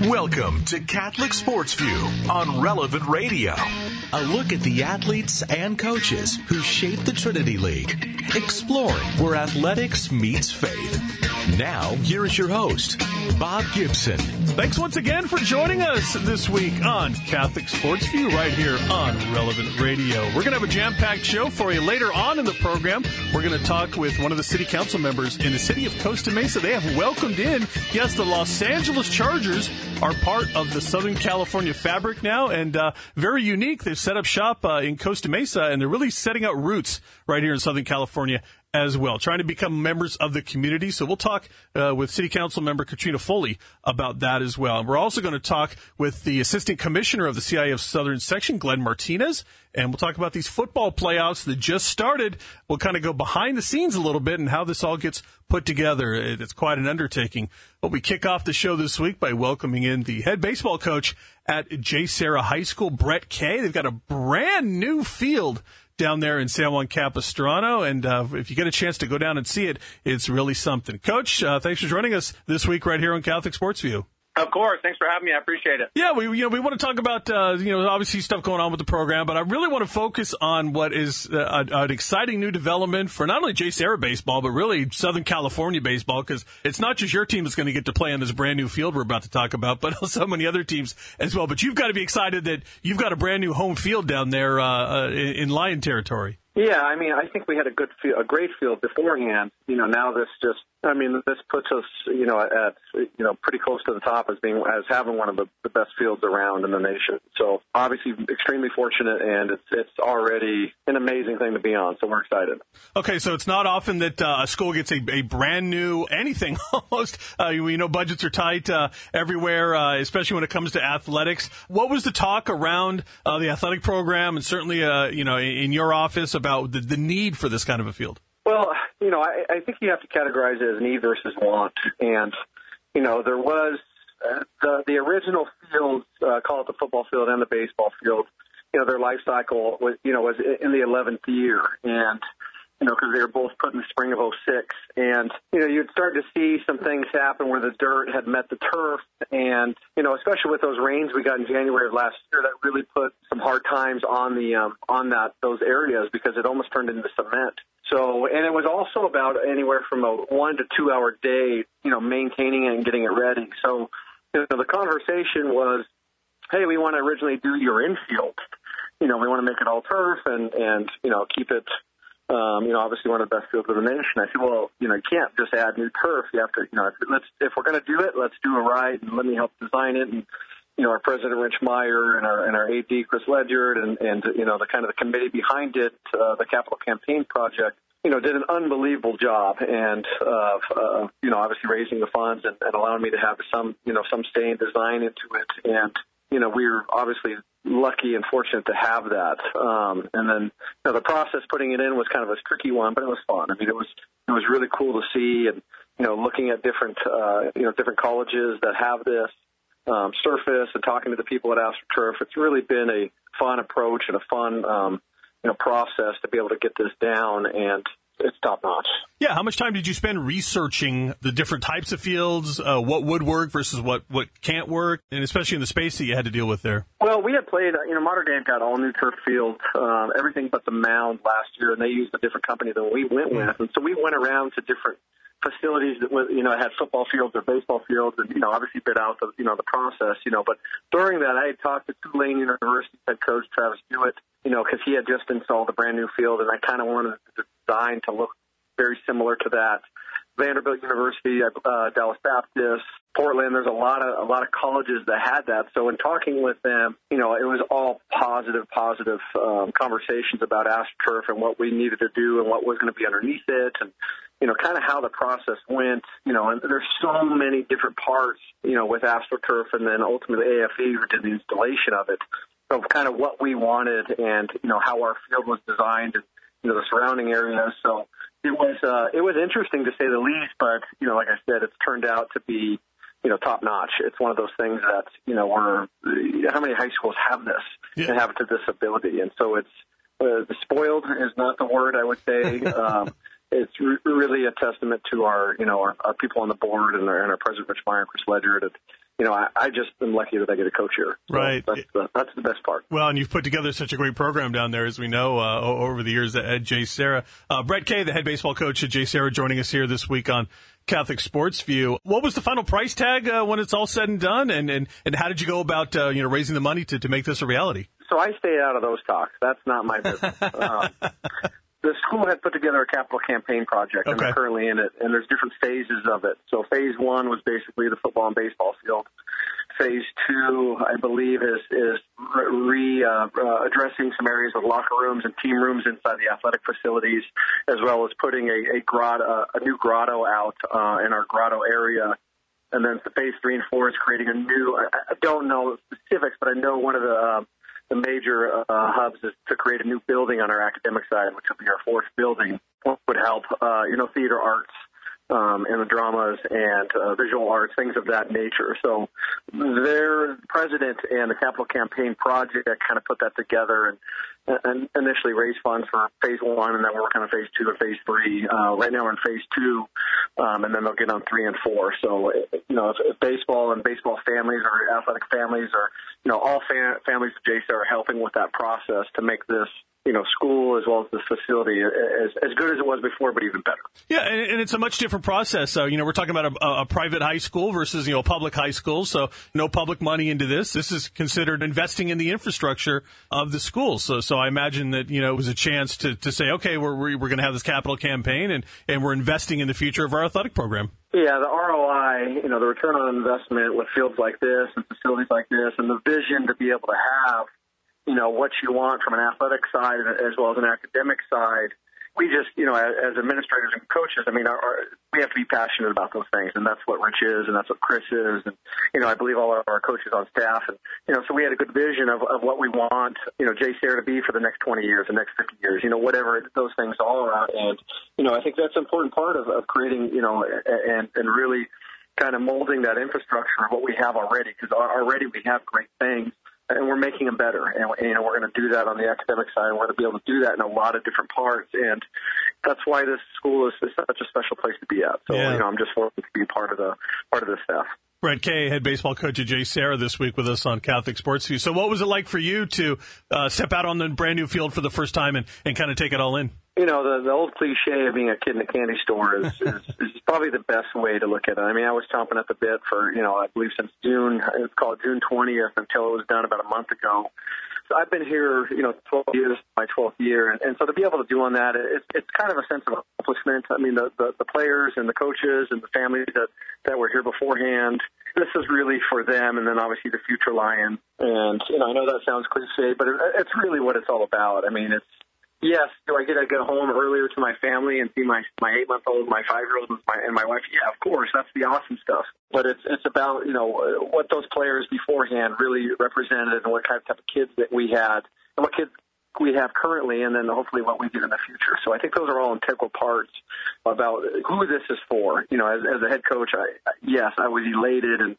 Welcome to Catholic Sports View on Relevant Radio. A look at the athletes and coaches who shape the Trinity League, exploring where athletics meets faith. Now, here is your host, Bob Gibson. Thanks once again for joining us this week on Catholic Sports View right here on Relevant Radio. We're going to have a jam-packed show for you later on in the program. We're going to talk with one of the city council members in the city of Costa Mesa. They have welcomed in, yes, the Los Angeles Chargers are part of the Southern California fabric now, and very unique. They've set up shop in Costa Mesa, and they're really setting out roots right here in Southern California as well, trying to become members of the community. So we'll talk with City Council member Katrina Foley about that as well. And we're also going to talk with the Assistant Commissioner of the CIF Southern Section, Glenn Martinez, and we'll talk about these football playoffs that just started. We'll kind of go behind the scenes a little bit and how this all gets put together. It's quite an undertaking. But we kick off the show this week by welcoming in the head baseball coach at J. Sarah High School, Brett Kay. They've got a brand new field down there in San Juan Capistrano, and if you get a chance to go down and see it, it's really something. Coach, thanks for joining us this week right here on Catholic Sports View. Of course. Thanks for having me. I appreciate it. Yeah, we want to talk about, obviously stuff going on with the program, but I really want to focus on what is an exciting new development for not only J. Sarah baseball, but really Southern California baseball, because it's not just your team that's going to get to play on this brand new field we're about to talk about, but so many other teams as well. But you've got to be excited that you've got a brand new home field down there in Lion territory. Yeah, I mean, I think we had a great field beforehand. Now this puts us, at pretty close to the top as having one of the best fields around in the nation. So obviously extremely fortunate, and it's already an amazing thing to be on. So we're excited. Okay, so it's not often that a school gets a brand new anything almost. Budgets are tight everywhere, especially when it comes to athletics. What was the talk around the athletic program, and certainly in your office about the need for this kind of a field? Well, I think you have to categorize it as need versus want. And, there was the original fields, call it the football field and the baseball field, their life cycle was in the 11th year. And, because they were both put in the spring of 2006. And, you'd start to see some things happen where the dirt had met the turf. And, especially with those rains we got in January of last year, that really put some hard times on those areas because it almost turned into cement. So, and it was also about anywhere from a 1 to 2 hour day, maintaining it and getting it ready. So, the conversation was, hey, we want to originally do your infield. We want to make it all turf and keep it, obviously one of the best fields of the nation. I said, well, you can't just add new turf. You have to, if we're going to do it, let's do it right, and let me help design it. And, our president, Rich Meyer, and our AD, Chris Ledyard, and the kind of the committee behind it, the Capital Campaign Project, did an unbelievable job, and obviously raising the funds and allowing me to have some say and design into it. And we were obviously lucky and fortunate to have that. And then the process putting it in was kind of a tricky one, but it was fun. I mean, it was really cool to see, and looking at different colleges that have this surface and talking to the people at AstroTurf. It's really been a fun approach and a fun process to be able to get this down, and it's top notch. Yeah, how much time did you spend researching the different types of fields, what would work versus what can't work, and especially in the space that you had to deal with there? Well, we had played, Mater Dei got all new turf fields, everything but the mound last year, and they used a different company than we went with. And so we went around to different facilities that had football fields or baseball fields, and obviously bid out the process. But during that, I had talked to Tulane University head coach Travis Hewitt, because he had just installed a brand new field, and I kind of wanted the design to look very similar to that. Vanderbilt University, Dallas Baptist, Portland. There's a lot of colleges that had that. So in talking with them, it was all positive conversations about AstroTurf and what we needed to do and what was going to be underneath it, and kind of how the process went. And there's so many different parts, with AstroTurf, and then ultimately AFE who did the installation of it, of kind of what we wanted and how our field was designed and the surrounding areas. So it was interesting to say the least, but like I said, it's turned out to be top notch. It's one of those things that how many high schools have this and have it to this ability, and so it's the spoiled is not the word I would say. It's really a testament to our people on the board and our president Rich Meyer and Chris Ledyard, I just am lucky that I get to coach here. So right. That's the best part. Well, and you've put together such a great program down there, as we know, over the years at JSerra. Brett Kay, the head baseball coach at JSerra, joining us here this week on Catholic Sports View. What was the final price tag when it's all said and done, and how did you go about raising the money to make this a reality? So I stay out of those talks. That's not my business. The school had put together a capital campaign project, and they're currently in it, and there's different phases of it. So phase 1 was basically the football and baseball field. Phase 2, I believe, is addressing some areas of locker rooms and team rooms inside the athletic facilities, as well as putting a new grotto out in our grotto area. And then the phase 3 and 4 is creating a new. I don't know the specifics, but I know one of the major hubs is to create a new building on our academic side, which will be our 4th building. Would help, theater arts. And the dramas and visual arts, things of that nature. So their president and the capital campaign project kind of put that together and initially raised funds for phase 1, and then we're working on phase 2 and phase 3. Right now we're in phase 2, and then they'll get on 3 and 4. So, if baseball and baseball families or athletic families or, all families of JSerra are helping with that process to make this, school as well as this facility as good as it was before, but even better. Yeah, and it's a much different process. So, we're talking about a private high school versus, a public high school. So no public money into this. This is considered investing in the infrastructure of the school. So I imagine that, it was a chance to say, okay, we're going to have this capital campaign and we're investing in the future of our athletic program. Yeah, the ROI, the return on investment with fields like this and facilities like this and the vision to be able to have, what you want from an athletic side as well as an academic side. We just, as administrators and coaches, we have to be passionate about those things, and that's what Rich is, and that's what Chris is, and, I believe all of our coaches on staff, and, so we had a good vision of what we want, JSerra to be for the next 20 years, the next 50 years, whatever those things are, and, I think that's an important part of creating, and really kind of molding that infrastructure of what we have already, because already we have great things. And we're making them better, and we're going to do that on the academic side. And we're going to be able to do that in a lot of different parts, and that's why this school is such a special place to be at. So, I'm just fortunate to be part of the staff. Brett Kay, head baseball coach at JSerra, this week with us on Catholic Sports View. So, what was it like for you to step out on the brand new field for the first time and kind of take it all in? The old cliche of being a kid in a candy store is probably the best way to look at it. I was chomping at the bit for, I believe since June, it's called June 20th until it was done about a month ago. So I've been here, 12 years, my 12th year. And so to be able to do on that, it's kind of a sense of accomplishment. The players and the coaches and the families that were here beforehand, this is really for them. And then obviously the future Lions. And, I know that sounds cliche, but it's really what it's all about. Yes, do I get to go home earlier to my family and see my 8-month-old, my 5-year-old, and my wife? Yeah, of course, that's the awesome stuff. But it's about, what those players beforehand really represented and what type of kids that we had and what kids we have currently and then hopefully what we get in the future. So I think those are all integral parts about who this is for. As a head coach, I was elated and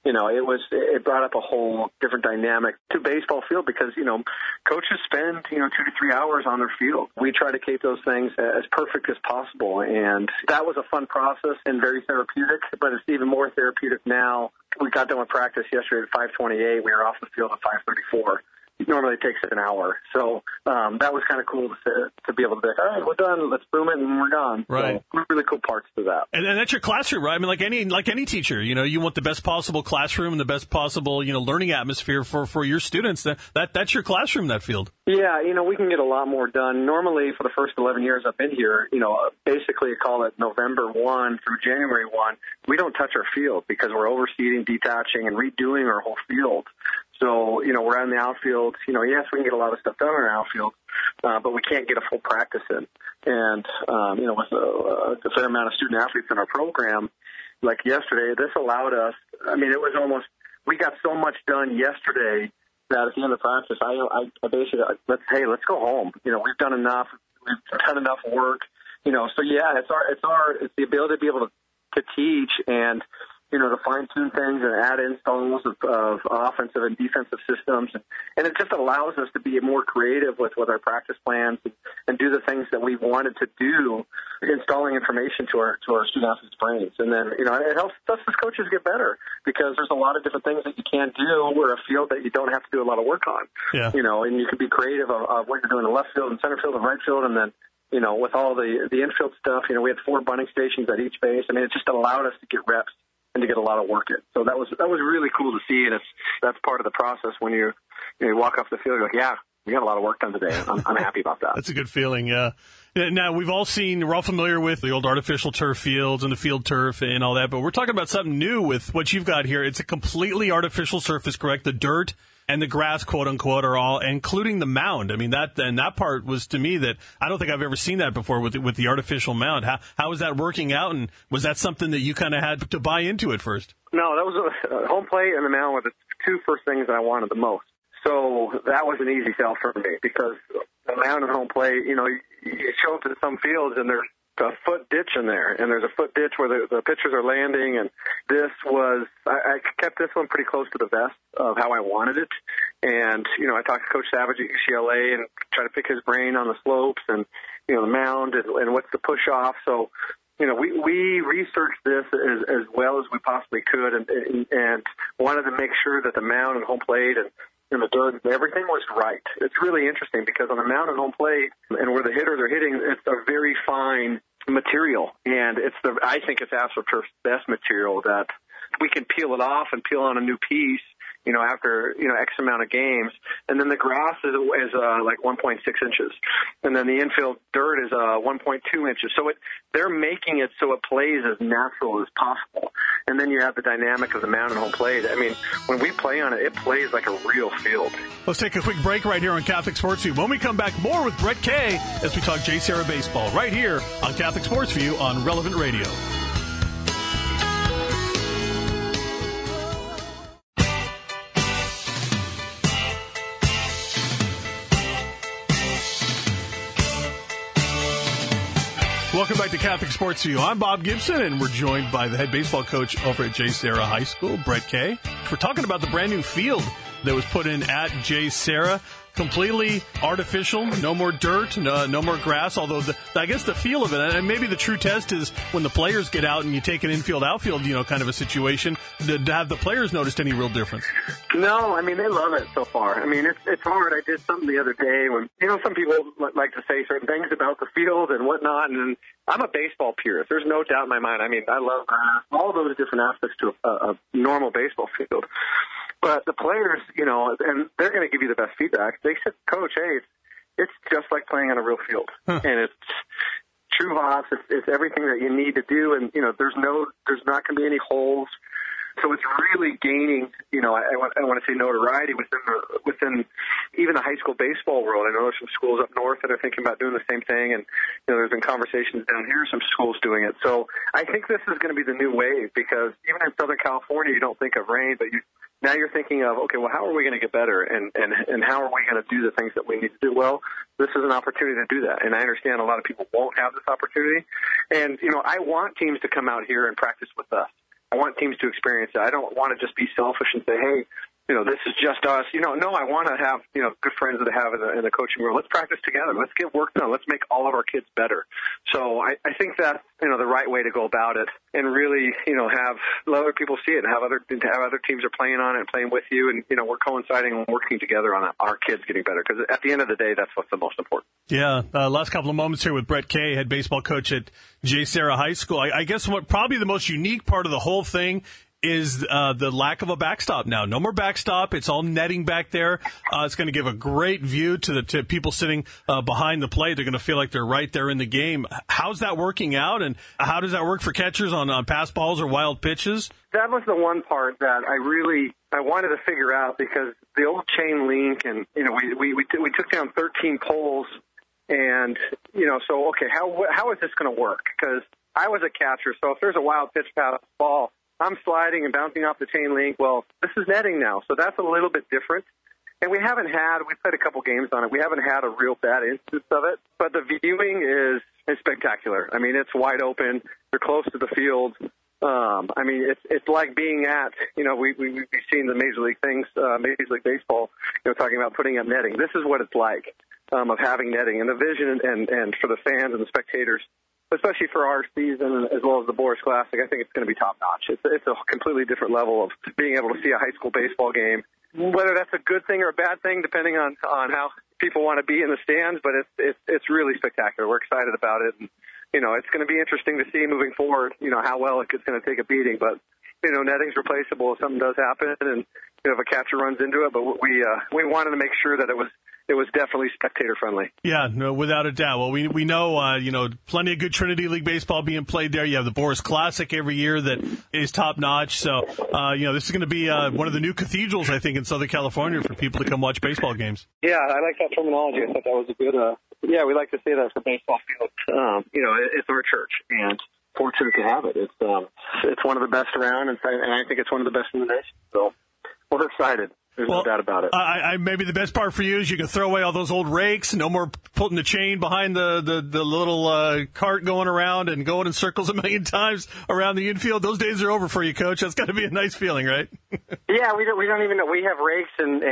it brought up a whole different dynamic to baseball field because, coaches spend, 2 to 3 hours on their field. We try to keep those things as perfect as possible. And that was a fun process and very therapeutic, but it's even more therapeutic now. We got done with practice yesterday at 5:28. We were off the field at 5:34. Normally it takes an hour. So that was kind of cool to be able to be like, all right, we're done. Let's boom it and we're gone. Right. So really cool parts to that. And that's your classroom, right? Like any teacher, you want the best possible classroom and the best possible, learning atmosphere for your students. That's your classroom, that field. Yeah, we can get a lot more done. Normally for the first 11 years I've been here, basically call it November 1 through January 1, we don't touch our field because we're overseeding, detaching, and redoing our whole field. So, we're out in the outfield. Yes, we can get a lot of stuff done in our outfield, but we can't get a full practice in. And, with a fair amount of student athletes in our program, like yesterday, this allowed us, it was almost, we got so much done yesterday that at the end of practice, I basically, let's go home. We've done enough. We've done enough work. So yeah, it's the ability to be able to teach and, to fine-tune things and add installs of offensive and defensive systems. And it just allows us to be more creative with our practice plans and do the things that we wanted to do, installing information to our student-athletes' brains. And then, it helps us as coaches get better because there's a lot of different things that you can do where a field that you don't have to do a lot of work on. Yeah. And you can be creative of what you're doing in left field and center field and right field, and then, with all the infield stuff, we had 4 bunting stations at each base. I mean, it just allowed us to get reps and to get a lot of work in. So that was really cool to see, and that's part of the process when you walk off the field. You're like, yeah, we got a lot of work done today. I'm happy about that. That's a good feeling, yeah. Now, we're all familiar with the old artificial turf fields and the field turf and all that, but we're talking about something new with what you've got here. It's a completely artificial surface, correct? The dirt and the grass, quote unquote, are all, including the mound. I mean, that part was to me that I don't think I've ever seen that before with the artificial mound. How is that working out, and was that something that you kind of had to buy into at first? No, that was home plate and the mound were the 2 first things that I wanted the most. So that was an easy sell for me because the mound and home plate, you show up to some fields and there's a foot ditch in there, and there's a foot ditch where the pitchers are landing, and I kept this one pretty close to the vest of how I wanted it. And, I talked to Coach Savage at UCLA and tried to pick his brain on the slopes and, the mound and what's the push-off. So, we researched this as well as we possibly could and wanted to make sure that the mound and home plate and the dirt, everything was right. It's really interesting because on the mound and home plate and where the hitters are hitting, it's a very fine material. And I think it's AstroTurf's best material that we can peel it off and peel on a new piece, after, X amount of games. And then the grass is like 1.6 inches. And then the infield dirt is 1.2 inches. So they're making it so it plays as natural as possible. And then you have the dynamic of the mound and home plate. I mean, when we play on it, it plays like a real field. Let's take a quick break right here on Catholic Sports View. When we come back, more with Brett Kay as we talk JSerra baseball right here on Catholic Sports View on Relevant Radio. Welcome back to Catholic Sports View. I'm Bob Gibson, and we're joined by the head baseball coach over at JSerra High School, Brett Kay. We're talking about the brand new field that was put in at JSerra. Completely artificial, no more dirt, no more grass, although I guess the feel of it, and maybe the true test is when the players get out and you take an infield, outfield, kind of a situation, have the players noticed any real difference? No, I mean, they love it so far. I mean, it's hard. I did something the other day when, some people like to say certain things about the field and whatnot, and I'm a baseball purist. There's no doubt in my mind. I mean, I love grass, all those different aspects to a normal baseball field. But the players, and they're going to give you the best feedback. They said, Coach, hey, it's just like playing on a real field. Huh. And it's true hops. It's everything that you need to do. And, there's not going to be any holes. So it's really gaining, I want to say notoriety within even the high school baseball world. I know there's some schools up north that are thinking about doing the same thing, and there's been conversations down here, some schools doing it. So I think this is going to be the new wave because even in Southern California, you don't think of rain, but now you're thinking of, okay, well, how are we going to get better, and how are we going to do the things that we need to do? Well, this is an opportunity to do that, and I understand a lot of people won't have this opportunity. And, I want teams to come out here and practice with us. I want teams to experience it. I don't want to just be selfish and say, hey, this is just us. No, I want to have, good friends that I have in the coaching world. Let's practice together. Let's get work done. Let's make all of our kids better. So I think that's, the right way to go about it and really, let other people see it and have other teams are playing on it and playing with you. And, we're coinciding and working together on our kids getting better because at the end of the day, that's what's the most important. Yeah. Last couple of moments here with Brett Kay, head baseball coach at JSerra High School. I guess what probably the most unique part of the whole thing is the lack of a backstop now. No more backstop. It's all netting back there. It's going to give a great view to people sitting behind the plate. They're going to feel like they're right there in the game. How's that working out, and how does that work for catchers on pass balls or wild pitches? That was the one part that I wanted to figure out because the old chain link and, we took down 13 poles and, so, okay, how is this going to work? Because I was a catcher, so if there's a wild pitch pass ball, I'm sliding and bouncing off the chain link. Well, this is netting now, so that's a little bit different. And we've played a couple games on it. We haven't had a real bad instance of it, but the viewing is spectacular. I mean, it's wide open. They're close to the field. I mean, it's like being at, we've seen the Major League things, Major League Baseball, talking about putting up netting. This is what it's like, of having netting, and the vision and for the fans and the spectators, especially for our season as well as the Boris Classic. I think it's going to be top notch. It's a completely different level of being able to see a high school baseball game, whether that's a good thing or a bad thing, depending on how people want to be in the stands. But it's really spectacular. We're excited about it. And, it's going to be interesting to see moving forward, how well it's going to take a beating. But, netting's replaceable if something does happen and, if a catcher runs into it. But we wanted to make sure that it was definitely spectator friendly. Yeah, no, without a doubt. Well, we know, plenty of good Trinity League baseball being played there. You have the Boris Classic every year that is top notch. So, this is going to be one of the new cathedrals, I think, in Southern California for people to come watch baseball games. Yeah, I like that terminology. I thought that was a good, we like to say that for baseball fields. It's our church, and fortunate to have it. It's one of the best around, and I think it's one of the best in the nation. So we're excited. There's no doubt about it. Maybe the best part for you is you can throw away all those old rakes. No more putting the chain behind the little cart going around and going in circles a million times around the infield. Those days are over for you, Coach. That's got to be a nice feeling, right? Yeah, we don't even know. We have rakes and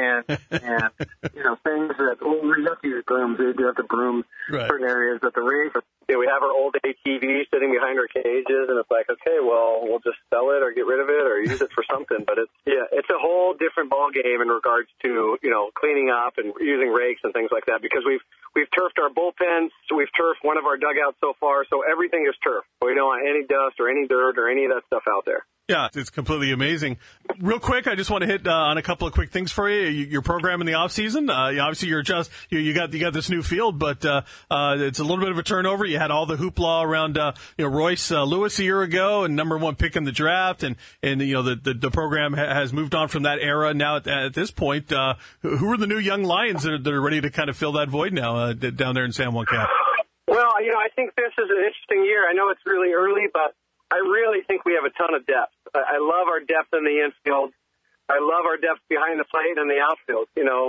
things that we have to use brooms. We do have to broom certain areas, but the rakes. We have our old ATV sitting behind our cages, and it's like, okay, well, we'll just sell it or get rid of it or use it for something. But it's a whole different ball game in regards to cleaning up and using rakes and things like that, because we've turfed our bullpens, so we've turfed one of our dugouts so far, so everything is turf. We don't want any dust or any dirt or any of that stuff out there. Yeah, it's completely amazing. Real quick, I just want to hit on a couple of quick things for you. Your program in the off season, obviously you got this new field, but it's a little bit of a turnover. You had all the hoopla around Royce Lewis a year ago and #1 pick in the draft, and the program has moved on from that era. Now at this point, who are the new young Lions that are ready to kind of fill that void now down there in San Juan Cap? Well, I think this is an interesting year. I know it's really early, but I really think we have a ton of depth. I love our depth in the infield. I love our depth behind the plate and the outfield.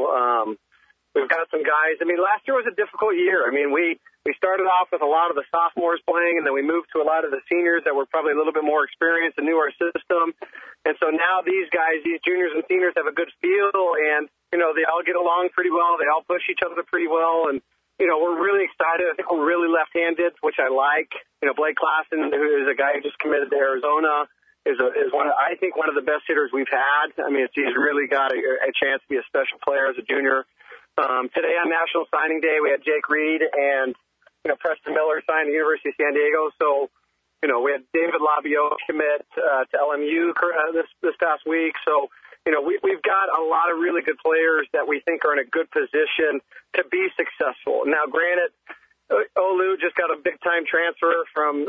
We've got some guys. I mean, last year was a difficult year. I mean, we started off with a lot of the sophomores playing, and then we moved to a lot of the seniors that were probably a little bit more experienced and knew our system. And so now these guys, these juniors and seniors, have a good feel, and, they all get along pretty well. They all push each other pretty well, and we're really excited. I think we're really left-handed, which I like. Blake Klassen, who is a guy who just committed to Arizona, is one of the best hitters we've had. I mean, he's really got a chance to be a special player as a junior. Today on National Signing Day, we had Jake Reed and Preston Miller signed at the University of San Diego. So we had David Labio commit to LMU this past week. So we've got a lot of really good players that we think are in a good position to be successful. Now, granted, Olu just got a big-time transfer from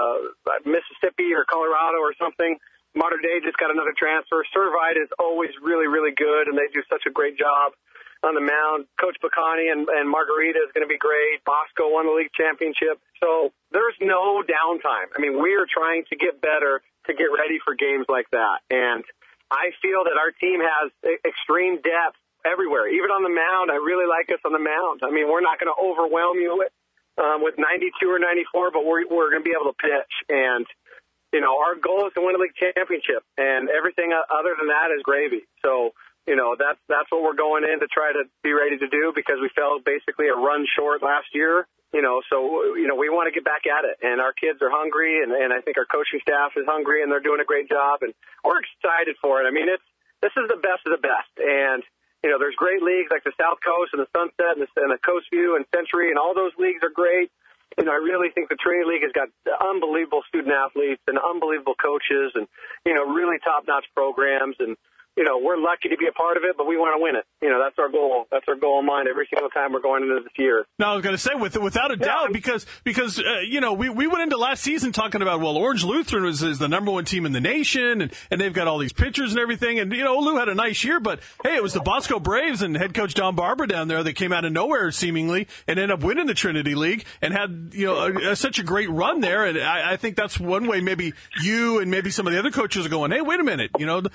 Mississippi or Colorado or something. Mater Dei just got another transfer. Servite is always really, really good, and they do such a great job on the mound. Coach Bacani and Margarita is going to be great. Bosco won the league championship. So there's no downtime. I mean, we are trying to get better to get ready for games like that. And I feel that our team has extreme depth everywhere. Even on the mound, I really like us on the mound. I mean, we're not going to overwhelm you with 92 or 94, but we're going to be able to pitch. And, our goal is to win a league championship, and everything other than that is gravy. So, that's what we're going in to try to be ready to do, because we fell basically a run short last year. So we want to get back at it, and our kids are hungry, and I think our coaching staff is hungry, and they're doing a great job, and we're excited for it. I mean, this is the best of the best, and there's great leagues like the South Coast and the Sunset and the Coast View and Century, and all those leagues are great. I really think the Trinity League has got unbelievable student athletes and unbelievable coaches, and really top-notch programs, and we're lucky to be a part of it, but we want to win it. That's our goal. That's our goal in mind every single time we're going into this year. No, I was going to say, without a doubt, because we went into last season talking about, well, Orange Lutheran is the #1 team in the nation, and they've got all these pitchers and everything, and, Olu had a nice year, but, hey, it was the Bosco Braves and head coach Don Barber down there that came out of nowhere, seemingly, and ended up winning the Trinity League and had, such a great run there, and I think that's one way maybe you and maybe some of the other coaches are going, hey, wait a minute,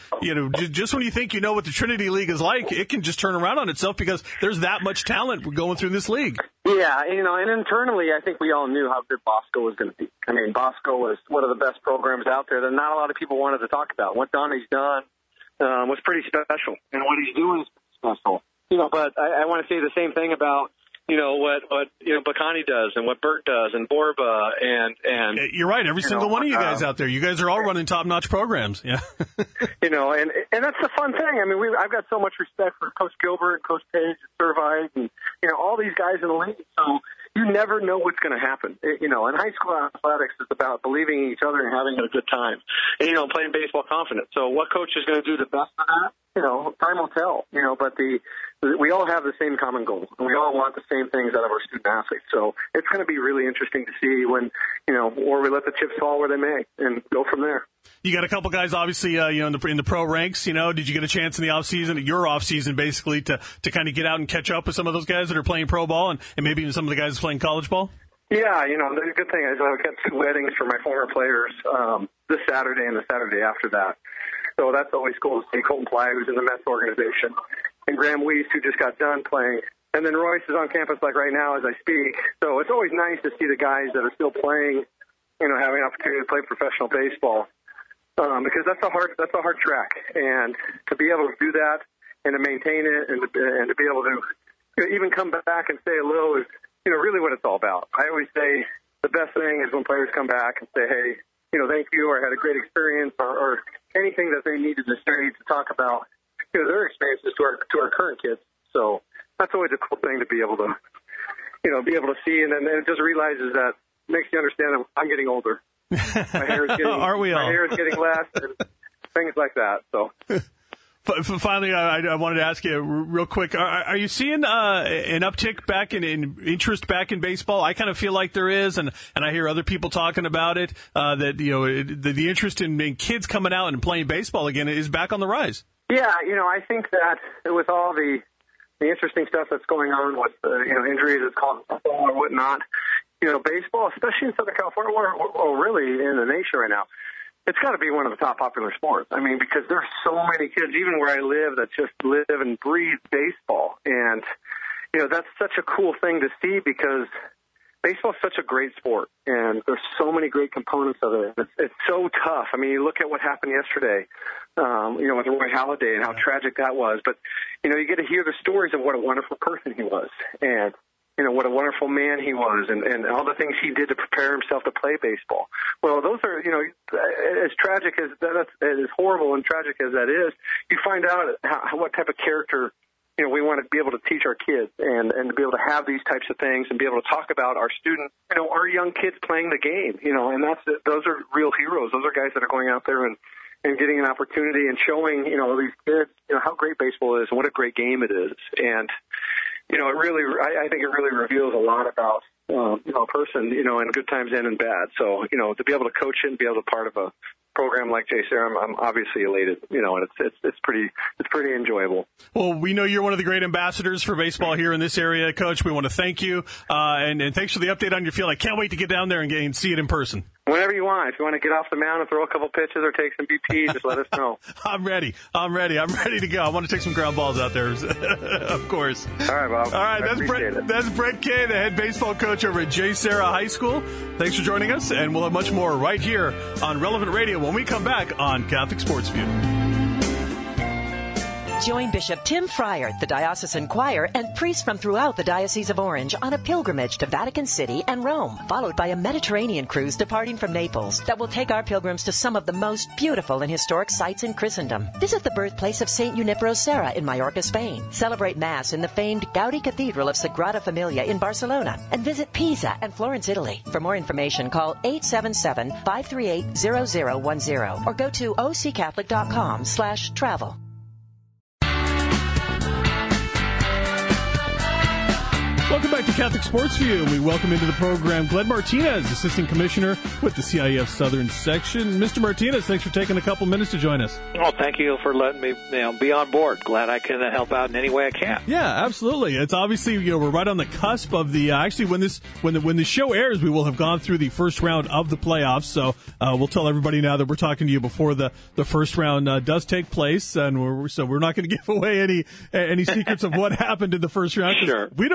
just when you think what the Trinity League is like, it can just turn around on itself because there's that much talent going through this league. Yeah, and internally, I think we all knew how good Bosco was going to be. I mean, Bosco was one of the best programs out there that not a lot of people wanted to talk about. What Donnie's done was pretty special, and what he's doing is special. But I want to say the same thing about what Bacani does and what Bert does and Borba and you're right. Every single one of you guys out there, you guys are all running top-notch programs. Yeah. And that's the fun thing. I mean, I've got so much respect for Coach Gilbert and Coach Page and Servite and all these guys in the league. So you never know what's going to happen. And high school athletics is about believing in each other and having a good time. And playing baseball confident. So what coach is going to do the best of that? Time will tell. But we all have the same common goal, and we all want the same things out of our student athletes. So it's going to be really interesting to see when, or we let the chips fall where they may and go from there. You got a couple guys, obviously, in the pro ranks. Did you get a chance in the your off season, basically, to kind of get out and catch up with some of those guys that are playing pro ball, and maybe even some of the guys playing college ball? Yeah, the good thing is I've got 2 weddings for my former players this Saturday and the Saturday after that. So that's always cool to see. Colton Ply, who's in the Mets organization, and Graham Weiss, who just got done playing. And then Royce is on campus like right now as I speak. So it's always nice to see the guys that are still playing, having an opportunity to play professional baseball. Because that's a hard track. And to be able to do that and to maintain it and to be able to even come back and say hello is, really what it's all about. I always say the best thing is when players come back and say, hey, thank you, or I had a great experience, or anything that they needed to say to talk about, their experiences to our current kids. So that's always a cool thing to be able to, be able to see, and then it just realizes that makes you understand that I'm getting older. My hair is getting, Aren't we all? My hair is getting less, and things like that. So. Finally, I wanted to ask you real quick: Are you seeing an uptick back in interest back in baseball? I kind of feel like there is, and I hear other people talking about it. That the interest in kids coming out and playing baseball again is back on the rise. Yeah, I think that with all the interesting stuff that's going on with injuries, it's called football or whatnot. Baseball, especially in Southern California, or really in the nation right now, it's got to be one of the top popular sports. I mean, because there's so many kids, even where I live, that just live and breathe baseball. And, that's such a cool thing to see because baseball is such a great sport. And there's so many great components of it. It's so tough. I mean, you look at what happened yesterday, with Roy Halladay and how tragic that was. But, you get to hear the stories of what a wonderful person he was. And, what a wonderful man he was and all the things he did to prepare himself to play baseball. Well, those are, as tragic as as horrible and tragic as that is, you find out what type of character, we want to be able to teach our kids and to be able to have these types of things and be able to talk about our students, our young kids playing the game, and those are real heroes. Those are guys that are going out there and getting an opportunity and showing, these kids, how great baseball is and what a great game it is. And, I think it really reveals a lot about, a person, in good times and in bad. So, to be able to coach it and be able to be part of a program like JSerra, I'm obviously elated, and it's pretty enjoyable. Well, we know you're one of the great ambassadors for baseball here in this area, Coach. We want to thank you, and thanks for the update on your field. I can't wait to get down there and see it in person. Whenever you want. If you want to get off the mound and throw a couple pitches or take some BP, just let us know. I'm ready to go. I want to take some ground balls out there, of course. All right, Bob. All right, that's Brett Kay, the head baseball coach over at JSerra High School. Thanks for joining us, and we'll have much more right here on Relevant Radio when we come back on Catholic Sports View. Join Bishop Tim Fryer, the diocesan choir, and priests from throughout the Diocese of Orange on a pilgrimage to Vatican City and Rome, followed by a Mediterranean cruise departing from Naples that will take our pilgrims to some of the most beautiful and historic sites in Christendom. Visit the birthplace of St. Junipero Serra in Mallorca, Spain. Celebrate Mass in the famed Gaudi Cathedral of Sagrada Familia in Barcelona. And visit Pisa and Florence, Italy. For more information, call 877-538-0010 or go to occatholic.com/travel. Welcome back to Catholic Sports View. We welcome into the program Glenn Martinez, Assistant Commissioner with the CIF Southern Section. Mr. Martinez, thanks for taking a couple minutes to join us. Well, thank you for letting me be on board. Glad I can help out in any way I can. Yeah, absolutely. It's obviously, we're right on the cusp of the, actually when the show airs, we will have gone through the first round of the playoffs. So we'll tell everybody now that we're talking to you before the first round does take place. And we're not going to give away any secrets of what happened in the first round. Sure. We don't know yet.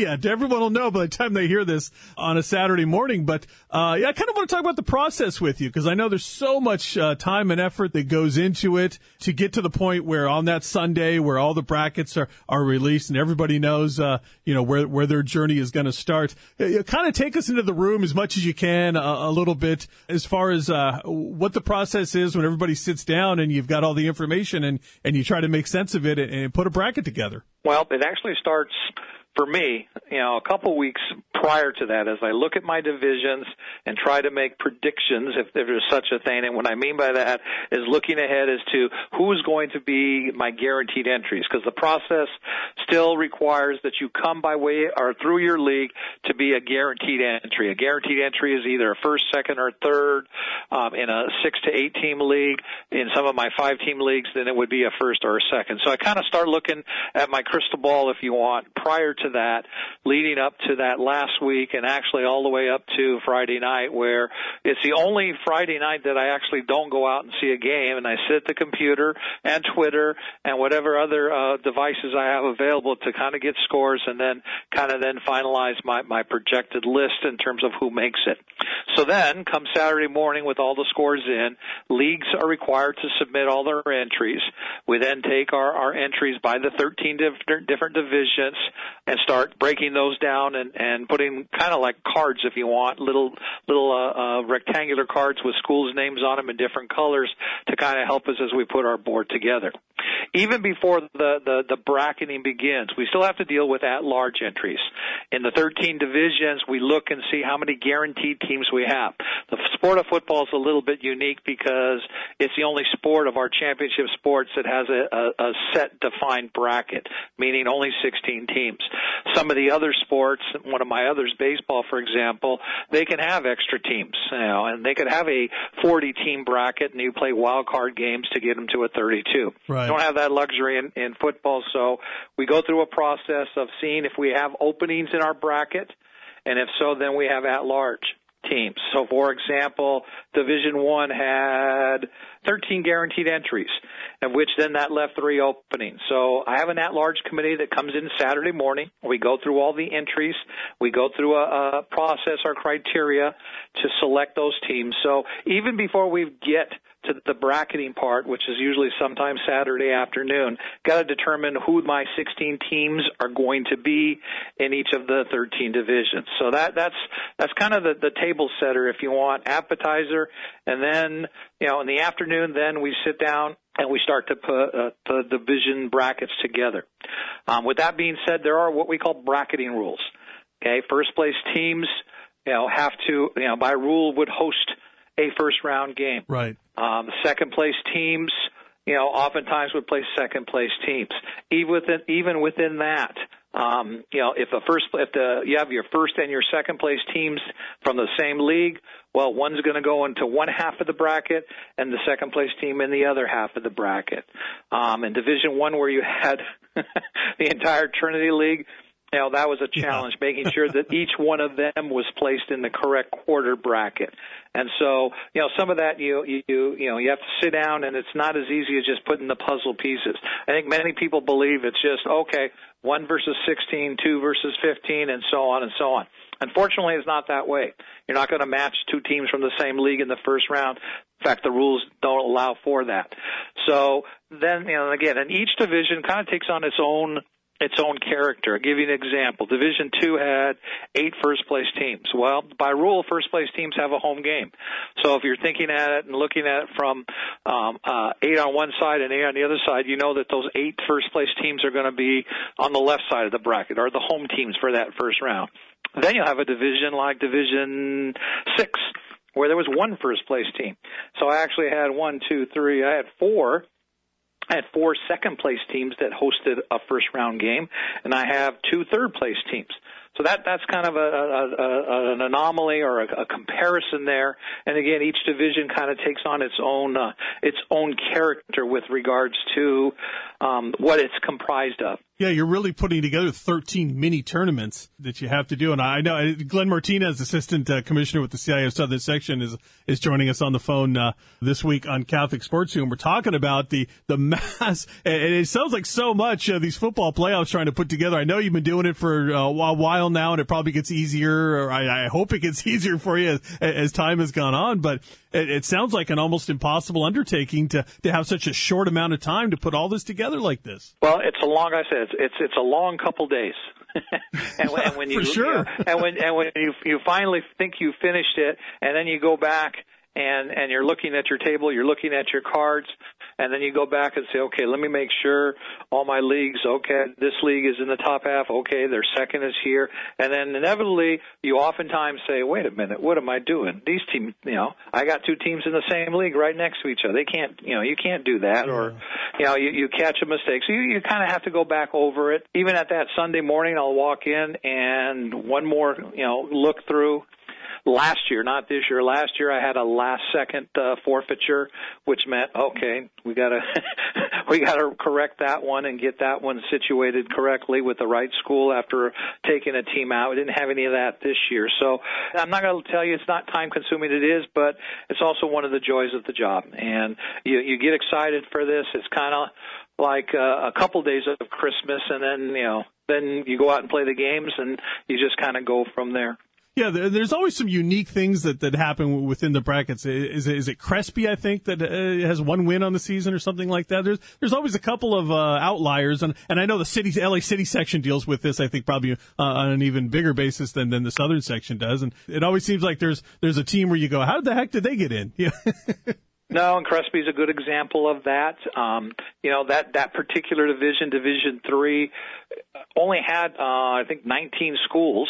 yet. Everyone will know by the time they hear this on a Saturday morning. But I kind of want to talk about the process with you, because I know there's so much time and effort that goes into it to get to the point where on that Sunday where all the brackets are released and everybody knows where their journey is going to start. Kind of take us into the room as much as you can, a little bit, as far as what the process is when everybody sits down and you've got all the information and you try to make sense of it and put a bracket together. Well, it actually starts, for me, a couple weeks prior to that, as I look at my divisions and try to make predictions, if there's such a thing. And what I mean by that is looking ahead as to who's going to be my guaranteed entries, because the process still requires that you come by way or through your league to be a guaranteed entry. A guaranteed entry is either a first, second, or third. In a 6 to 8 team league, in some of my 5-team leagues, then it would be a first or a second. So I kind of start looking at my crystal ball, if you want, prior to that, leading up to that last week, and actually all the way up to Friday night, where it's the only Friday night that I actually don't go out and see a game, and I sit at the computer and Twitter and whatever other devices I have available to kind of get scores and then finalize my projected list in terms of who makes it. So then, come Saturday morning with all the scores in, leagues are required to submit all their entries. We then take our entries by the 13 different divisions and start breaking those down and putting kind of like cards, if you want, little rectangular cards with schools' names on them in different colors to kind of help us as we put our board together. Even before the bracketing begins, we still have to deal with at-large entries. In the 13 divisions, we look and see how many guaranteed teams we have. The sport of football is a little bit unique because it's the only sport of our championship sports that has a set defined bracket, meaning only 16 teams. Some of the other sports, one of my others, baseball, for example, they can have extra teams, and they could have a 40-team bracket, and you play wild card games to get them to a 32. Right. We don't have that luxury in football, so we go through a process of seeing if we have openings in our bracket, and if so, then we have at-large teams. So, for example, Division I had 13 guaranteed entries, of which then that left 3 openings. So I have an at-large committee that comes in Saturday morning. We go through all the entries. We go through a process, our criteria to select those teams. So even before we get to the bracketing part, which is usually sometime Saturday afternoon, got to determine who my 16 teams are going to be in each of the 13 divisions. So that's kind of the table setter, if you want, appetizer, and then in the afternoon, then we sit down and we start to put the division brackets together. With that being said, there are what we call bracketing rules. Okay, first place teams, have to, by rule, would host a first round game. Right. Second place teams, oftentimes would play second place teams. Even within that, if you have your first and your second place teams from the same league, well, one's going to go into one half of the bracket and the second place team in the other half of the bracket. In Division I, where you had the entire Trinity League, that was a challenge, making sure that each one of them was placed in the correct quarter bracket. And so, some of that you have to sit down, and it's not as easy as just putting the puzzle pieces. I think many people believe it's just, 1 versus 16, 2 versus 15, and so on and so on. Unfortunately, it's not that way. You're not going to match 2 teams from the same league in the first round. In fact, the rules don't allow for that. So then, again, and each division kind of takes on its own character. I'll give you an example. Division II had 8 first-place teams. Well, by rule, first-place teams have a home game. So if you're thinking at it and looking at it from 8 on one side and 8 on the other side, you know that those 8 first-place teams are going to be on the left side of the bracket, or the home teams for that first round. Then you'll have a division like Division VI, where there was 1 first-place team. So I actually had 4 second-place teams that hosted a first-round game, and I have 2 third-place teams. So that's kind of an anomaly or a comparison there. And again, each division kind of takes on its own character with regards to what it's comprised of. Yeah, you're really putting together 13 mini tournaments that you have to do. And I know Glenn Martinez, assistant commissioner with the CIF Southern Section, is joining us on the phone this week on Catholic Sports View. And we're talking about the mass. And it sounds like so much these football playoffs trying to put together. I know you've been doing it for a while now, and it probably gets easier, or I hope it gets easier for you as time has gone on. But it sounds like an almost impossible undertaking to have such a short amount of time to put all this together like this. Well, it's a long, I said, it's a long couple days. and when you, for sure. and when you finally think you finished it, and then you go back and you're looking at your table, you're looking at your cards, and then you go back and say, okay, let me make sure all my leagues, okay, this league is in the top half, okay, their second is here, and then inevitably you oftentimes say, wait a minute, what am I doing? These teams, I got two teams in the same league right next to each other. They can't, you can't do that, or, you catch a mistake. So you kind of have to go back over it. Even at that Sunday morning, I'll walk in and one more, look through. Last year, not this year. Last year, I had a last-second forfeiture, which meant we gotta correct that one and get that one situated correctly with the right school after taking a team out. We didn't have any of that this year, so I'm not going to tell you it's not time-consuming. It is, but it's also one of the joys of the job, and you get excited for this. It's kind of like a couple days of Christmas, and then you go out and play the games, and you just kind of go from there. Yeah, there's always some unique things that happen within the brackets. Is it Crespi, I think, that has one win on the season or something like that? There's always a couple of outliers, and I know the LA City section deals with this, I think, probably on an even bigger basis than the Southern section does. And it always seems like there's a team where you go, how the heck did they get in? Yeah. No, and Crespi is a good example of that. That particular Division 3, only had, I think, 19 schools.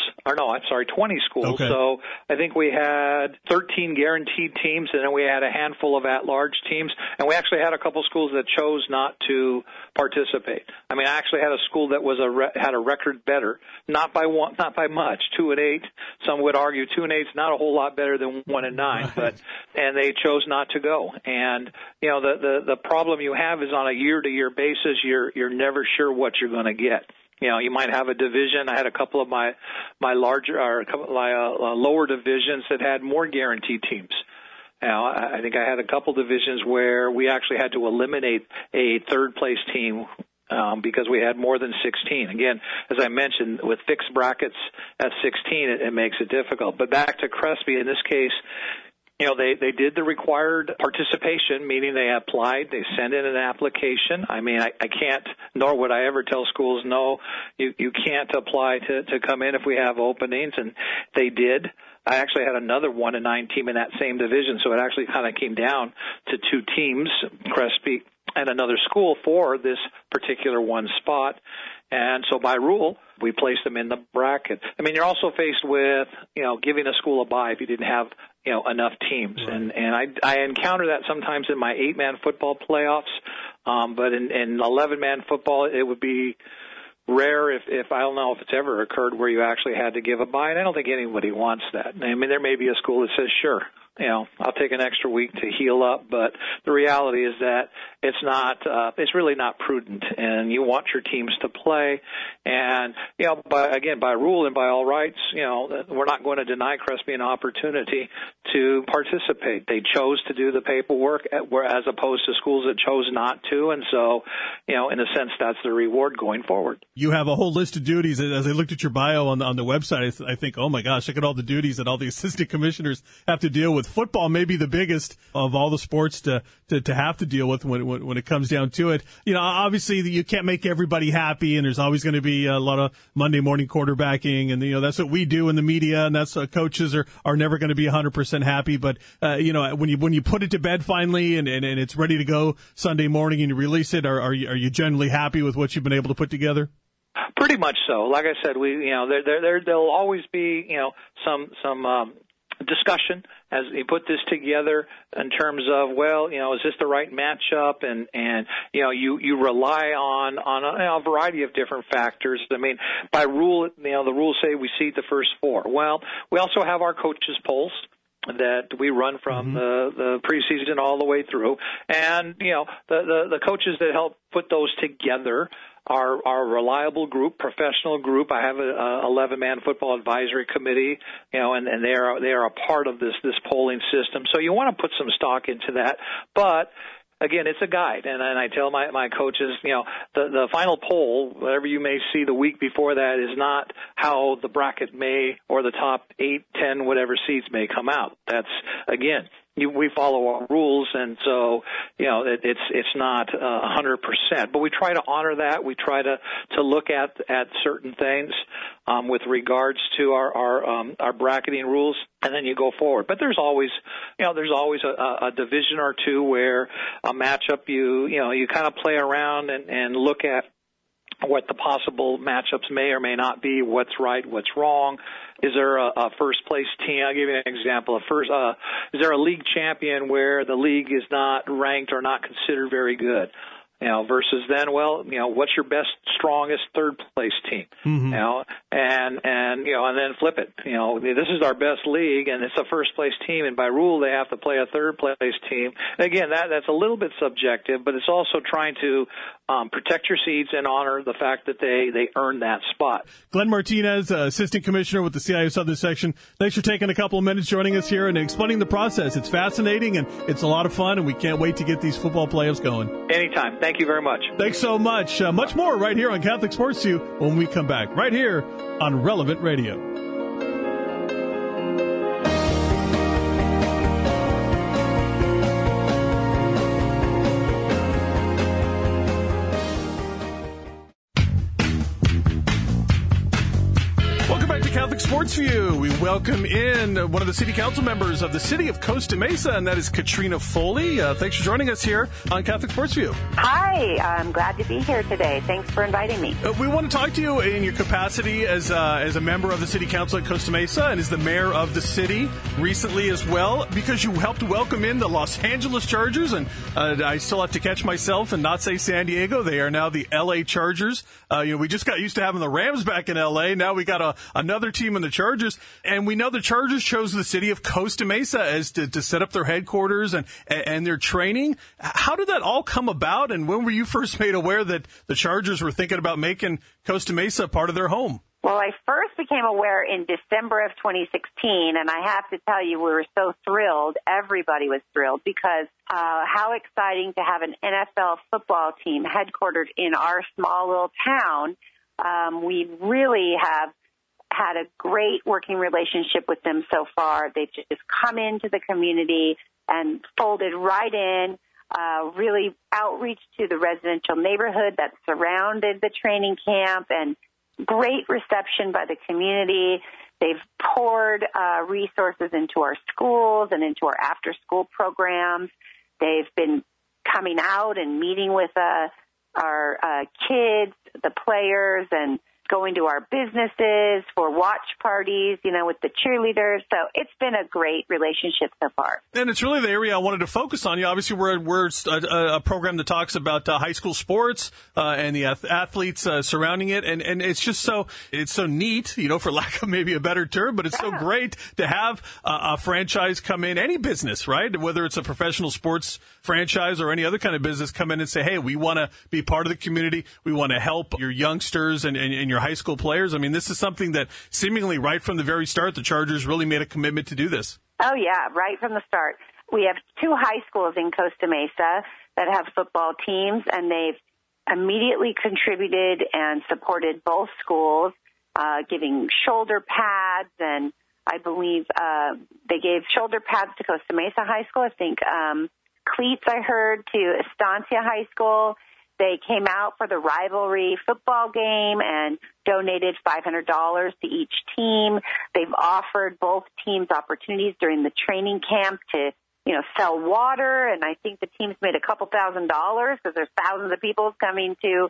20 schools. Okay. So I think we had 13 guaranteed teams, and then we had a handful of at-large teams. And we actually had a couple schools that chose not to participate. I mean, I actually had a school that had a record better, not by much, 2-8. Some would argue 2-8 is not a whole lot better than 1-9, and they chose not to go. And the problem you have is on a year-to-year basis, you're never sure what you're going to get. You might have a division. I had a couple of my larger or a couple of my lower divisions that had more guaranteed teams. I think I had a couple divisions where we actually had to eliminate a third-place team because we had more than 16. Again, as I mentioned, with fixed brackets at 16, it makes it difficult. But back to Crespi, in this case, they did the required participation, meaning they applied, they sent in an application. I mean, I can't, nor would I ever tell schools, no, you can't apply to come in if we have openings, and they did. I actually had another 1-9 team in that same division, so it actually kind of came down to two teams, Crespi and another school, for this particular one spot. And so by rule, we placed them in the bracket. I mean, you're also faced with, giving a school a bye if you didn't have, enough teams. Right. And I encounter that sometimes in my 8-man football playoffs. But in 11-man football, it would be rare if I don't know if it's ever occurred where you actually had to give a bye. And I don't think anybody wants that. I mean, there may be a school that says, sure, I'll take an extra week to heal up, but the reality is that it's really not prudent, and you want your teams to play. And, by rule and by all rights, we're not going to deny Crespi an opportunity to participate. They chose to do the paperwork as opposed to schools that chose not to. And so, in a sense, that's the reward going forward. You have a whole list of duties. As I looked at your bio on the website, I think, oh my gosh, look at all the duties that all the assistant commissioners have to deal with. Football may be the biggest of all the sports to have to deal with when it comes down to it. Obviously you can't make everybody happy, and there's always going to be a lot of Monday morning quarterbacking, and that's what we do in the media, and that's coaches are never going to be 100% happy. But when you put it to bed finally and it's ready to go Sunday morning and you release it, are you generally happy with what you've been able to put together? Pretty much so. Like I said, there'll always be some discussion as you put this together in terms of, is this the right matchup? And you rely on a variety of different factors. I mean, by rule, the rules say we seed the first four. Well, we also have our coaches' polls. that we run from the preseason all the way through. And, the coaches that help put those together are a reliable group, professional group. I have a 11-man football advisory committee, and they are a part of this polling system. So you want to put some stock into that. But again, it's a guide, and I tell my coaches, the final poll, whatever you may see the week before that, is not how the bracket may, or the top 8, 10, whatever seeds may come out. That's, again, we follow our rules, and so it's not 100%. But we try to honor that. We try to look at certain things with regards to our bracketing rules, and then you go forward. But there's always a division or two where a matchup you kind of play around and look at what the possible matchups may or may not be, what's right, what's wrong. Is there a first-place team? I'll give you an example. Is there a league champion where the league is not ranked or not considered very good? Versus then, what's your best, strongest third-place team? And then flip it. This is our best league, and it's a first-place team, and by rule they have to play a third-place team. And again, that's a little bit subjective, but it's also trying to protect your seeds and honor the fact that they earned that spot. Glenn Martinez, Assistant Commissioner with the CIO Southern Section, thanks for taking a couple of minutes joining us here and explaining the process. It's fascinating, and it's a lot of fun, and we can't wait to get these football playoffs going. Anytime. Thank you very much. Thanks so much. Much more right here on Catholic Sports View when we come back, right here on Relevant Radio. Catholic Sports View. We welcome in one of the city council members of the city of Costa Mesa, and that is Katrina Foley. Thanks for joining us here on Catholic Sports View. Hi, I'm glad to be here today. Thanks for inviting me. We want to talk to you in your capacity as a member of the city council at Costa Mesa and as the mayor of the city recently as well, because you helped welcome in the Los Angeles Chargers, and I still have to catch myself and not say San Diego. They are now the L.A. Chargers. We just got used to having the Rams back in L.A. Now we got another team in the Chargers, and we know the Chargers chose the city of Costa Mesa as to set up their headquarters and their training. How did that all come about, and when were you first made aware that the Chargers were thinking about making Costa Mesa part of their home? Well, I first became aware in December of 2016, and I have to tell you, we were so thrilled. Everybody was thrilled because how exciting to have an NFL football team headquartered in our small little town. We really have had a great working relationship with them so far. They've just come into the community and folded right in, really outreach to the residential neighborhood that surrounded the training camp, and great reception by the community. They've poured resources into our schools and into our after-school programs. They've been coming out and meeting with our kids, the players, and going to our businesses for watch parties, with the cheerleaders. So it's been a great relationship so far. And it's really the area I wanted to focus on. Obviously, we're a program that talks about high school sports and the athletes surrounding it. And it's just it's so neat, for lack of maybe a better term, but it's so great to have a franchise come in, any business, right? Whether it's a professional sports franchise or any other kind of business, come in and say, hey, we want to be part of the community. We want to help your youngsters and your high school players. I mean, this is something that seemingly right from the very start, the Chargers really made a commitment to do this. Oh, yeah, right from the start. We have 2 high schools in Costa Mesa that have football teams, and they've immediately contributed and supported both schools, giving shoulder pads, and I believe they gave shoulder pads to Costa Mesa High School. I think cleats, I heard, to Estancia High School. They came out for the rivalry football game and donated $500 to each team. They've offered both teams opportunities during the training camp to, sell water. And I think the teams made a couple $1,000 because there's thousands of people coming to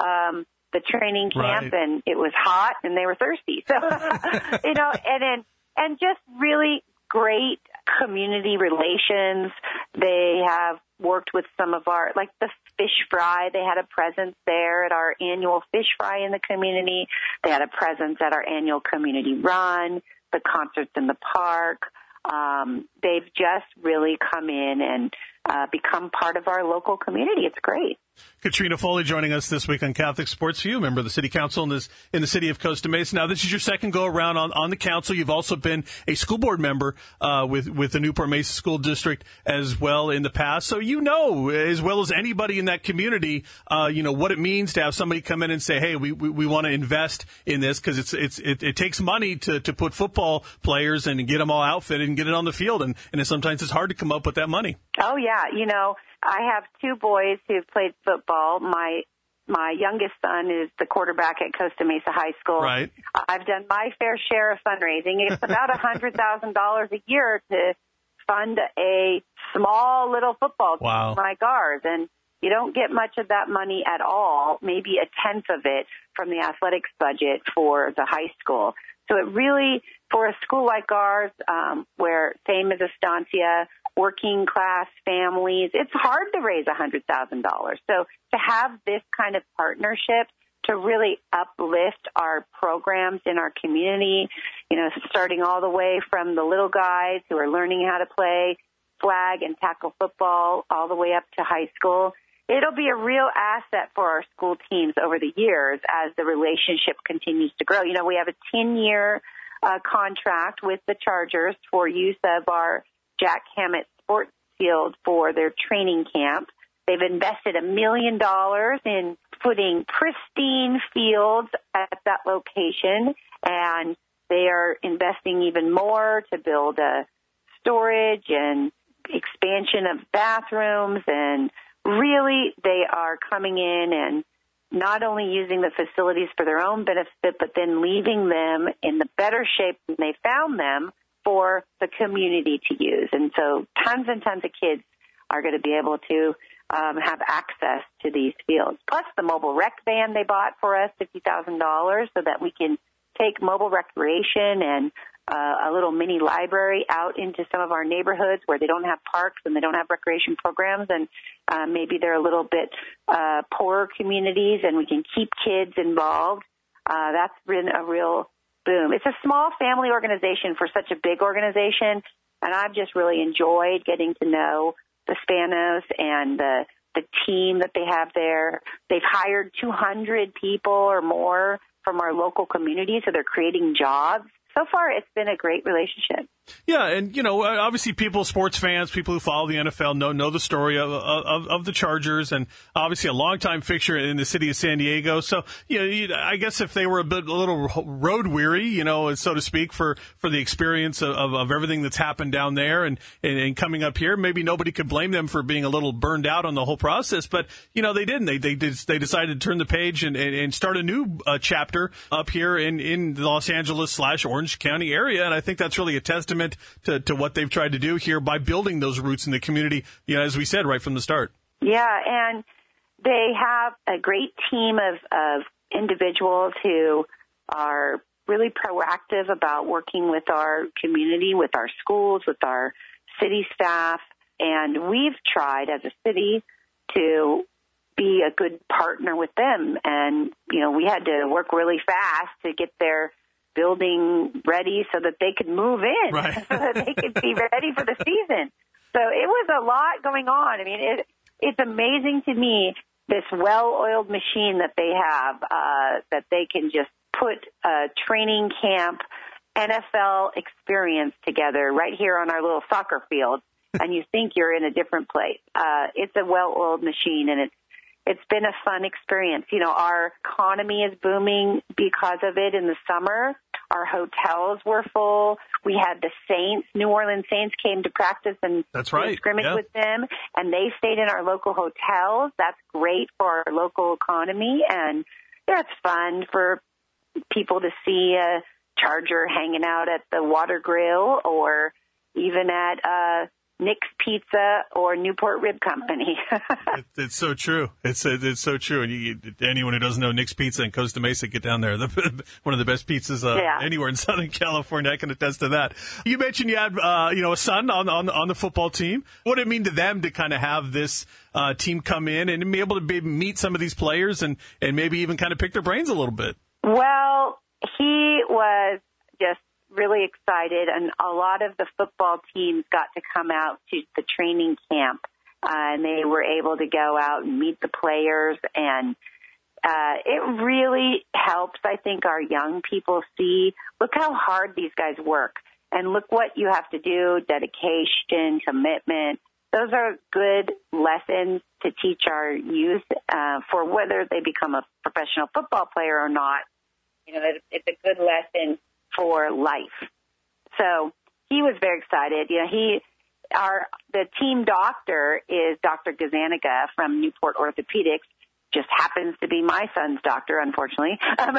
the training camp, right. And it was hot and they were thirsty. So, and just really great community relations. They have worked with some of our, like the fish fry. They had a presence there at our annual fish fry in the community. They had a presence at our annual community run, the concerts in the park. they've just really come in and become part of our local community. It's great. Katrina Foley joining us this week on Catholic Sports View, member of the City Council in the city of Costa Mesa. Now, this is your second go-around on the council. You've also been a school board member with the Newport Mesa School District as well in the past. So you know, as well as anybody in that community, what it means to have somebody come in and say, hey, we want to invest in this, because it takes money to put football players and get them all outfitted and get it on the field. And sometimes it's hard to come up with that money. Oh, yeah. I have two boys who've played football. My youngest son is the quarterback at Costa Mesa High School. Right. I've done my fair share of fundraising. It's about $100,000 a year to fund a small little football team like ours. And you don't get much of that money at all, maybe a tenth of it from the athletics budget for the high school. So it really, for a school like ours, where same as Estancia, working class families, it's hard to raise $100,000. So to have this kind of partnership to really uplift our programs in our community, starting all the way from the little guys who are learning how to play flag and tackle football all the way up to high school, it'll be a real asset for our school teams over the years as the relationship continues to grow. We have a 10-year contract with the Chargers for use of our Jack Hammett Sports Field for their training camp. They've invested $1 million in putting pristine fields at that location, and they are investing even more to build a storage and expansion of bathrooms. And really, they are coming in and not only using the facilities for their own benefit, but then leaving them in the better shape than they found them for the community to use. And so tons and tons of kids are going to be able to have access to these fields. Plus the mobile rec van they bought for us, $50,000, so that we can take mobile recreation and a little mini library out into some of our neighborhoods where they don't have parks and they don't have recreation programs, and maybe they're a little bit poorer communities, and we can keep kids involved. That's been a real boom. It's a small family organization for such a big organization, and I've just really enjoyed getting to know the Spanos and the team that they have there. They've hired 200 people or more from our local community, so they're creating jobs. So far, it's been a great relationship. Yeah, and, obviously sports fans, people who follow the NFL know the story of the Chargers, and obviously a longtime fixture in the city of San Diego. So, I guess if they were a little road weary, so to speak, for the experience of everything that's happened down there and coming up here, maybe nobody could blame them for being a little burned out on the whole process. But, they didn't. They decided to turn the page and start a new chapter up here in the Los Angeles/Orange County area. And I think that's really a testament to what they've tried to do here by building those roots in the community, as we said, right from the start. Yeah, and they have a great team of individuals who are really proactive about working with our community, with our schools, with our city staff. And we've tried as a city to be a good partner with them. And, we had to work really fast to get their building ready so that they could move in, right. So that they could be ready for the season. So it was a lot going on. I mean, it's amazing to me, this well-oiled machine that they have, that they can just put a training camp NFL experience together right here on our little soccer field, and you think you're in a different place. It's a well-oiled machine, and it's been a fun experience. Our economy is booming because of it in the summer. Our hotels were full. We had the Saints, New Orleans Saints came to practice and scrimmage with them, and they stayed in our local hotels. That's great for our local economy, and it's fun for people to see a Charger hanging out at the Water Grill or even at Nick's Pizza or Newport Rib Company. It's so true. It's so true. And anyone who doesn't know Nick's Pizza in Costa Mesa, get down there. One of the best pizzas anywhere in Southern California. I can attest to that. You mentioned you had a son on the football team. What did it mean to them to kind of have this team come in and be able to meet some of these players and maybe even kind of pick their brains a little bit? Well, he was just really excited, and a lot of the football teams got to come out to the training camp, and they were able to go out and meet the players, and it really helps, I think, our young people see, look how hard these guys work, and look what you have to do, dedication, commitment. Those are good lessons to teach our youth for whether they become a professional football player or not. You know, it's a good lesson for life. So he was very excited. You know, the team doctor is Dr. Gazaniga from Newport Orthopedics. Just happens to be my son's doctor, unfortunately. And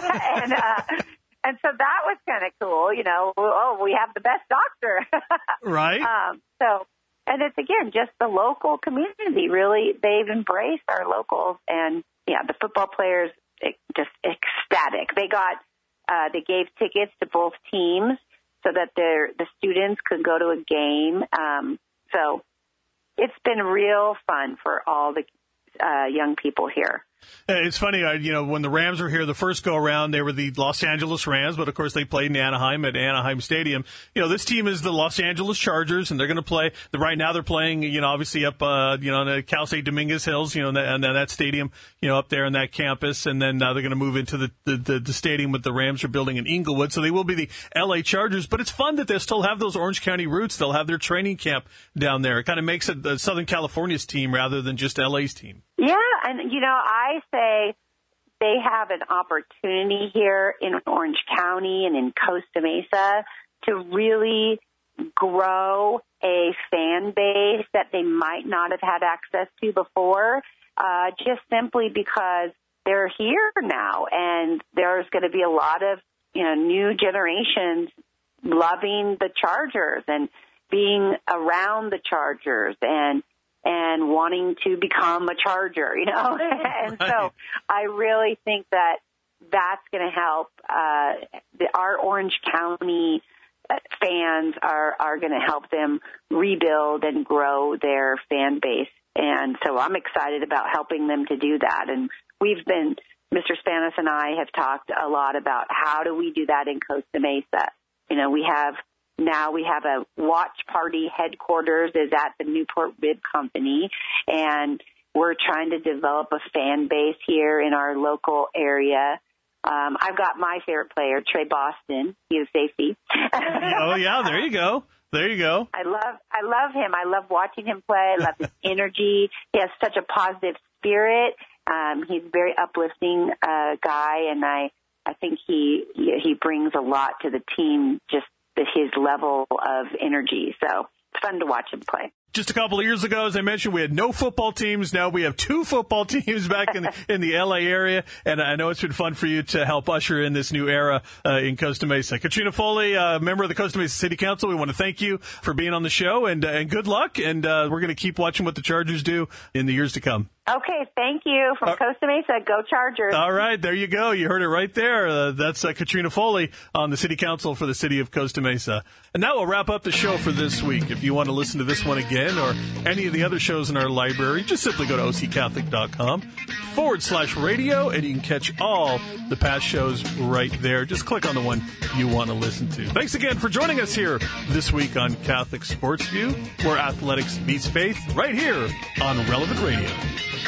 so that was kind of cool. You know, we have the best doctor. Right. And it's, again, just the local community. Really, they've embraced our locals. And, yeah, the football players, just ecstatic. They gave tickets to both teams so that the students could go to a game. So it's been real fun for all the young people here. It's funny, you know, when the Rams were here the first go-around, they were the Los Angeles Rams, but, of course, they played in Anaheim at Anaheim Stadium. You know, this team is the Los Angeles Chargers, and they're going to play. Right now they're playing, you know, obviously up, you know, on the Cal State Dominguez Hills, you know, and that stadium, you know, up there on that campus, and then they're going to move into the stadium that the Rams are building in Inglewood, so they will be the L.A. Chargers. But it's fun that they'll still have those Orange County roots. They'll have their training camp down there. It kind of makes it Southern California's team rather than just L.A.'s team. Yeah, and, you know, I say they have an opportunity here in Orange County and in Costa Mesa to really grow a fan base that they might not have had access to before, just simply because they're here now, and there's going to be a lot of, you know, new generations loving the Chargers and being around the Chargers and wanting to become a Charger, you know. And right. So I really think that that's going to help. Our Orange County fans are going to help them rebuild and grow their fan base. And so I'm excited about helping them to do that. And Mr. Spanos and I have talked a lot about how do we do that in Costa Mesa. You know, we have a watch party headquarters is at the Newport Rib Company, and we're trying to develop a fan base here in our local area. I've got my favorite player, Trey Boston. He is safety. Oh, yeah, there you go. There you go. I love him. I love watching him play. I love his energy. He has such a positive spirit. He's a very uplifting guy, and I think he brings a lot to the team, just his level of energy. So it's fun to watch him play. Just a couple of years ago, as I mentioned, we had no football teams. Now we have 2 football teams back in the L.A. area, and I know it's been fun for you to help usher in this new era in Costa Mesa. Katrina Foley, member of the Costa Mesa City Council, we want to thank you for being on the show, and good luck, and we're going to keep watching what the Chargers do in the years to come. Okay, thank you. From Costa Mesa, go Chargers. All right, there you go. You heard it right there. That's Katrina Foley on the City Council for the City of Costa Mesa. And that will wrap up the show for this week. If you want to listen to this one again or any of the other shows in our library, just simply go to occatholic.com/radio, and you can catch all the past shows right there. Just click on the one you want to listen to. Thanks again for joining us here this week on Catholic Sports View, where athletics meets faith, right here on Relevant Radio.